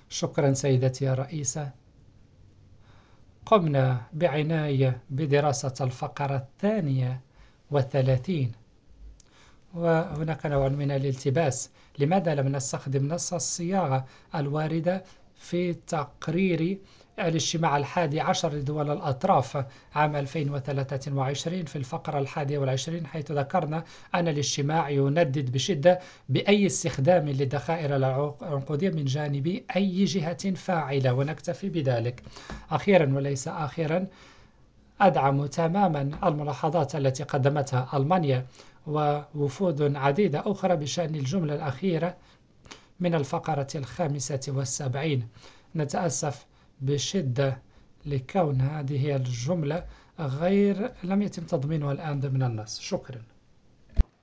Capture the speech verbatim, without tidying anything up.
شكرا سيدتي يا رئيسة. قمنا بعناية بدراسة الفقرة الثانية والثلاثين، وهناك نوع من الالتباس. لماذا لم نستخدم نفس الصياغة الواردة في تقرير الاجتماع الحادي عشر لدول الأطراف عام ألفين وثلاثة وعشرين في الفقرة الحادية والعشرين، حيث ذكرنا أن الاجتماع يندد بشدة بأي استخدام للذخائر العنقودية من جانب أي جهة فاعلة، ونكتفي بذلك. أخيرا وليس آخرا، أدعم تماما الملاحظات التي قدمتها ألمانيا ووفود عديدة أخرى بشأن الجملة الأخيرة من الفقرة الخامسة والسبعين. نتأسف بشدة لكون هذه الجملة غير لم يتم تضمينها الآن ضمن النص. شكرا.